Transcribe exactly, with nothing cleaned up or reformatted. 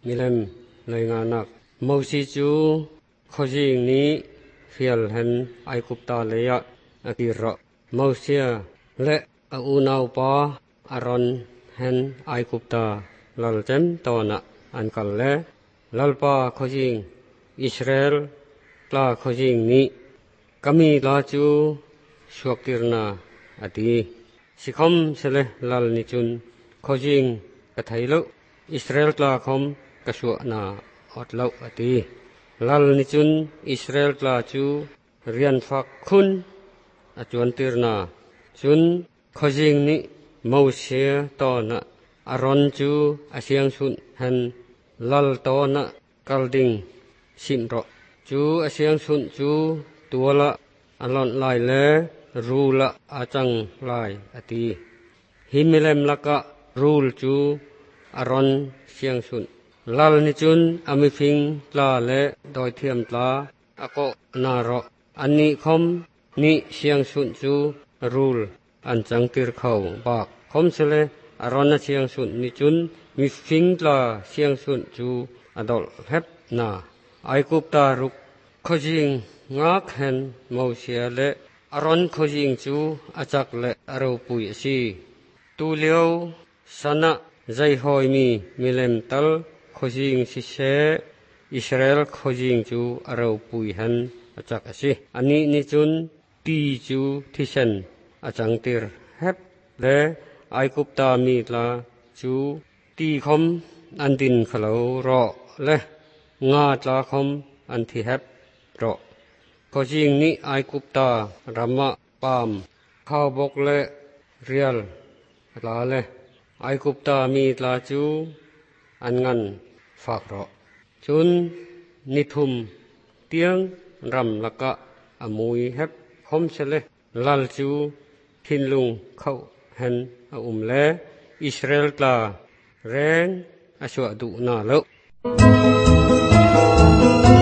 มิเลมเลยงานักโมซีจูขจิงนี้เฟียลเห็นไอกุปตาเลยะอากิระโมเซียและอูนาวปาอารอนเห็นไอกุปตาลัลเจมตอนะอันกัลเลลัลปาขจิงอิสราเอลลาขจิงนี้กามีลาจูชวกติรนาอดีสิคมเสเลลัลนิจุนขจิงกะไทลุอิสราเอลลาคมกะชวนาอดเลาอดีลัลนิจุนอิสราเอลลาจูเรียนฟักคุณอจวนติรนาจุนขจิงนี้มูเสียตอนะอารอนจูอาเซียงสุนหันลัลตอนะกัลดิงสิมรอจูอาเซียงสุนจูตัวละอลอนลายเลรูละอาจังลายอตีฮิมิเลมละกะรูลจูอารอนเซียงสุนลัลนิจุนอามิฟิงลาเลดอยเทียมตาอโกนารออันนี้คมนี่เซียงสุนจูรูลอันจังติรเขาบากคมเสเลอารอนเซียงสุนนิจุนมิฟิงลาเซียงสุนจูอดอลเฮบนาไอกุปตารุกขจิงงาเห็นมูเสียเลอารอนขจิงจูอาจักเลอรูปุยสีตูเลียวสนะใจหอยมีมิเลมตัลขจิงสิเชอิสราเอลขจิงจูอรูปุยหันอาจักสีอันนี้นิจุนตีจูที่เชนอาจังติรเฮบเลไอกุปตามีลาจูตีคมอันดินขลาวรอเลงาตลาคมอันที่เฮบรอขจิงนี้ไอกุปตารามาปามข้าวบกเลเรียลลาเลไอกุปตามีลาจูอันงันฝากรอจุนนิทุมเตียงรำละกะอมุยเฮบคมเชเลลัลจูทินลุงเข้าเห็นอุมเลอิสราเอลตาแรงอชวดุนาเล